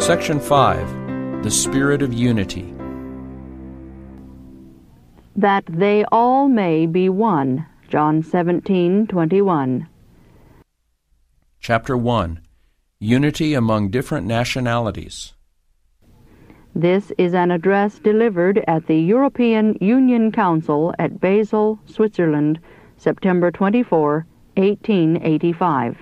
Section 5. The Spirit of Unity. That they all may be one. John 17:21. Chapter 1. Unity among different nationalities. This is an address delivered at the European Union Council at Basel, Switzerland, September 24, 1885.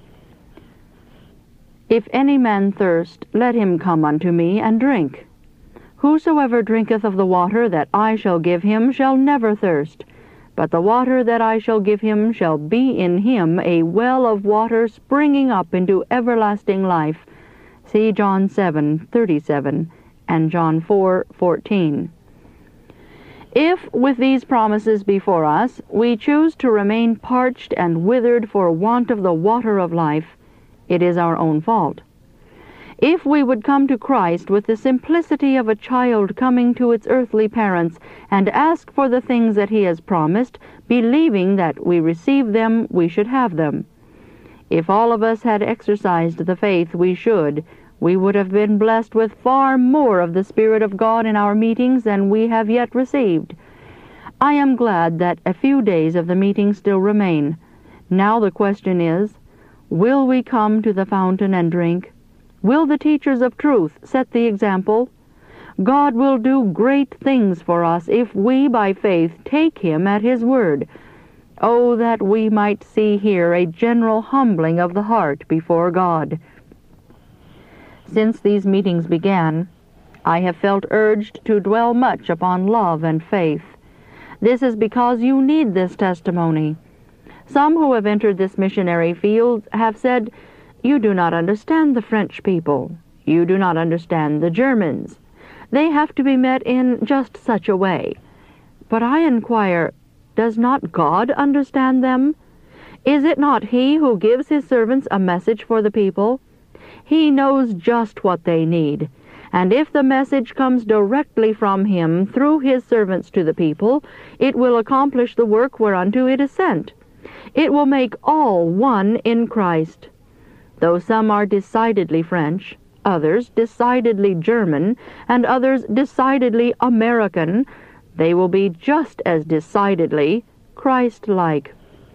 If any man thirst, let him come unto me and drink. Whosoever drinketh of the water that I shall give him shall never thirst, but the water that I shall give him shall be in him a well of water springing up into everlasting life. See John 7:37 and John 4:14. If, with these promises before us, we choose to remain parched and withered for want of the water of life, it is our own fault. If we would come to Christ with the simplicity of a child coming to its earthly parents and ask for the things that He has promised, believing that we receive them, we should have them. If all of us had exercised the faith we should, we would have been blessed with far more of the Spirit of God in our meetings than we have yet received. I am glad that a few days of the meeting still remain. Now the question is, will we come to the fountain and drink? Will the teachers of truth set the example? God will do great things for us if we, by faith, take Him at His word. Oh, that we might see here a general humbling of the heart before God. Since these meetings began, I have felt urged to dwell much upon love and faith. This is because you need this testimony. Some who have entered this missionary field have said, "You do not understand the French people. You do not understand the Germans. They have to be met in just such a way." But I inquire, does not God understand them? Is it not He who gives His servants a message for the people? He knows just what they need, and if the message comes directly from Him through His servants to the people, it will accomplish the work whereunto it is sent. It will make all one in Christ. Though some are decidedly French, others decidedly German, and others decidedly American, they will be just as decidedly Christ-like.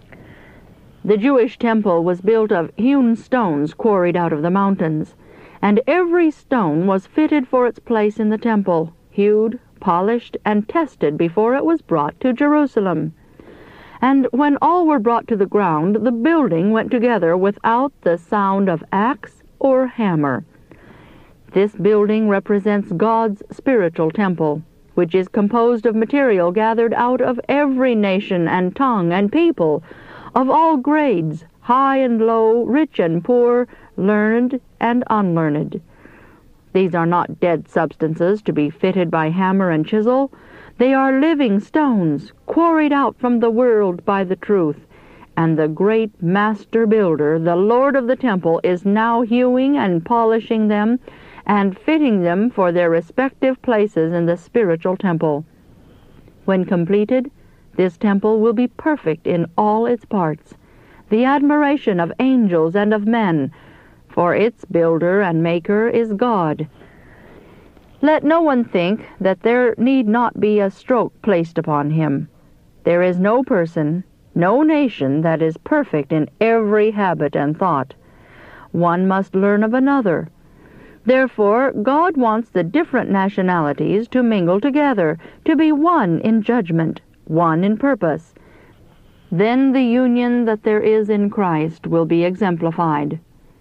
The Jewish temple was built of hewn stones quarried out of the mountains, and every stone was fitted for its place in the temple, hewed, polished, and tested before it was brought to Jerusalem. And when all were brought to the ground, the building went together without the sound of axe or hammer. This building represents God's spiritual temple, which is composed of material gathered out of every nation and tongue and people, of all grades, high and low, rich and poor, learned and unlearned. These are not dead substances to be fitted by hammer and chisel. They are living stones, quarried out from the world by the truth, and the great master builder, the Lord of the temple, is now hewing and polishing them and fitting them for their respective places in the spiritual temple. When completed, this temple will be perfect in all its parts, the admiration of angels and of men, for its builder and maker is God. Let no one think that there need not be a stroke placed upon him. There is no person, no nation that is perfect in every habit and thought. One must learn of another. Therefore, God wants the different nationalities to mingle together, to be one in judgment, one in purpose. Then the union that there is in Christ will be exemplified.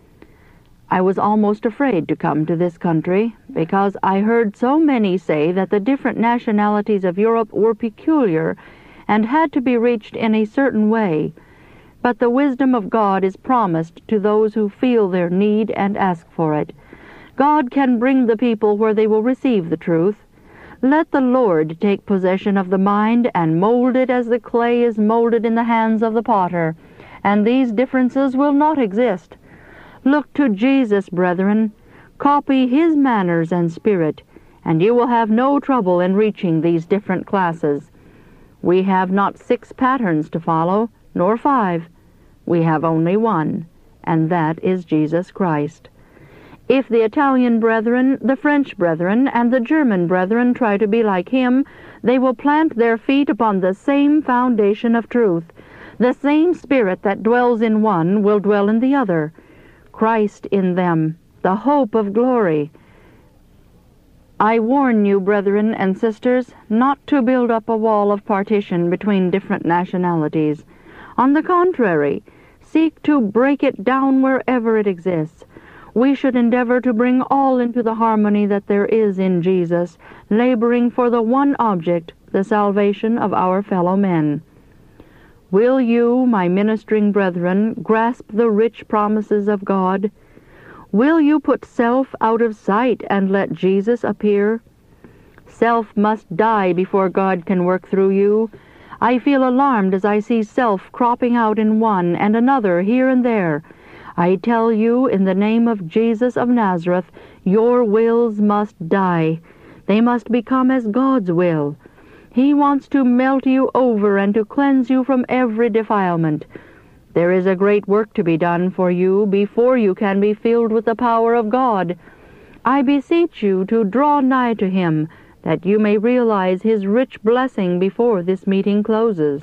I was almost afraid to come to this country, because I heard so many say that the different nationalities of Europe were peculiar and had to be reached in a certain way. But the wisdom of God is promised to those who feel their need and ask for it. God can bring the people where they will receive the truth. Let the Lord take possession of the mind and mold it as the clay is molded in the hands of the potter, and these differences will not exist. Look to Jesus, brethren. Copy His manners and spirit, and you will have no trouble in reaching these different classes. We have not 6 patterns to follow, nor 5. We have only one, and that is Jesus Christ. If the Italian brethren, the French brethren, and the German brethren try to be like him, they will plant their feet upon the same foundation of truth. The same Spirit that dwells in one will dwell in the other. Christ in them, the hope of glory. I warn you, brethren and sisters, not to build up a wall of partition between different nationalities. On the contrary, seek to break it down wherever it exists. We should endeavor to bring all into the harmony that there is in Jesus, laboring for the one object, the salvation of our fellow men. Will you, my ministering brethren, grasp the rich promises of God? Will you put self out of sight and let Jesus appear? Self must die before God can work through you. I feel alarmed as I see self cropping out in one and another here and there. I tell you, in the name of Jesus of Nazareth, your wills must die. They must become as God's will. He wants to melt you over and to cleanse you from every defilement. There is a great work to be done for you before you can be filled with the power of God. I beseech you to draw nigh to Him, that you may realize His rich blessing before this meeting closes.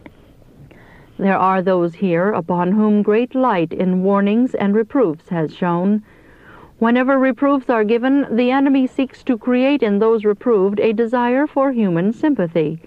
There are those here upon whom great light in warnings and reproofs has shone. Whenever reproofs are given, the enemy seeks to create in those reproved a desire for human sympathy.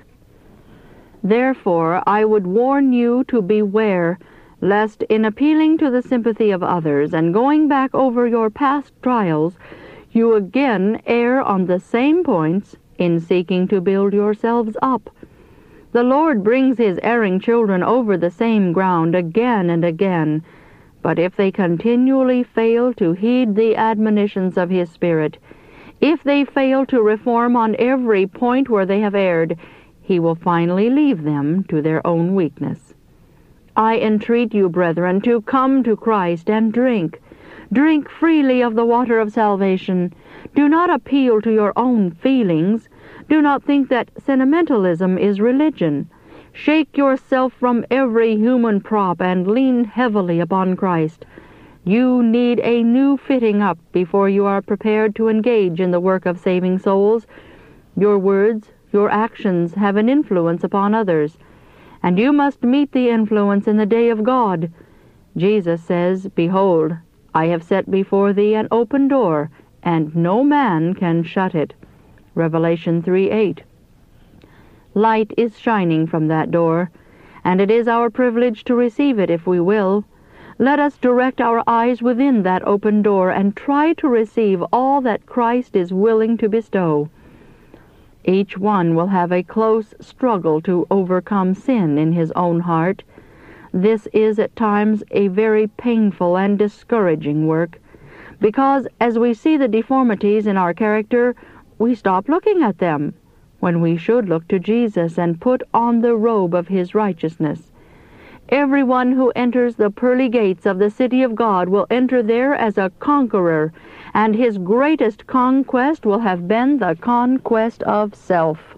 Therefore, I would warn you to beware, lest in appealing to the sympathy of others and going back over your past trials, you again err on the same points in seeking to build yourselves up. The Lord brings His erring children over the same ground again and again, but if they continually fail to heed the admonitions of His Spirit, if they fail to reform on every point where they have erred, He will finally leave them to their own weakness. I entreat you, brethren, to come to Christ and drink. Drink freely of the water of salvation. Do not appeal to your own feelings. Do not think that sentimentalism is religion. Shake yourself from every human prop and lean heavily upon Christ. You need a new fitting up before you are prepared to engage in the work of saving souls. Your words, your actions have an influence upon others, and you must meet the influence in the day of God. Jesus says, "Behold, I have set before thee an open door, and no man can shut it." Revelation 3:8. Light is shining from that door, and it is our privilege to receive it if we will. Let us direct our eyes within that open door and try to receive all that Christ is willing to bestow. Each one will have a close struggle to overcome sin in his own heart. This is at times a very painful and discouraging work, because as we see the deformities in our character, we stop looking at them, when we should look to Jesus and put on the robe of His righteousness. Everyone who enters the pearly gates of the city of God will enter there as a conqueror, and his greatest conquest will have been the conquest of self.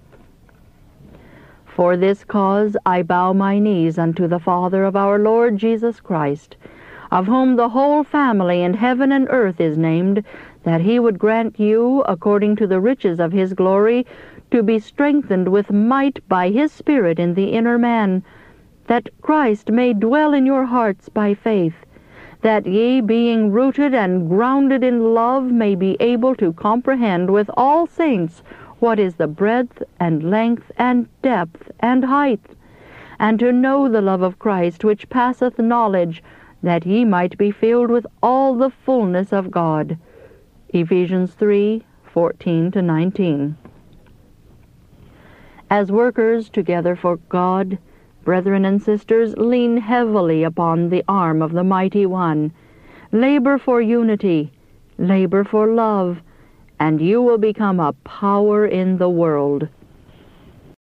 For this cause I bow my knees unto the Father of our Lord Jesus Christ, of whom the whole family in heaven and earth is named, that He would grant you, according to the riches of His glory, to be strengthened with might by His Spirit in the inner man, that Christ may dwell in your hearts by faith, that ye, being rooted and grounded in love, may be able to comprehend with all saints what is the breadth and length and depth and height, and to know the love of Christ which passeth knowledge, that ye might be filled with all the fullness of God. Ephesians 3:14-19. As workers together for God, brethren and sisters, lean heavily upon the arm of the Mighty One. Labor for unity, labor for love, and you will become a power in the world.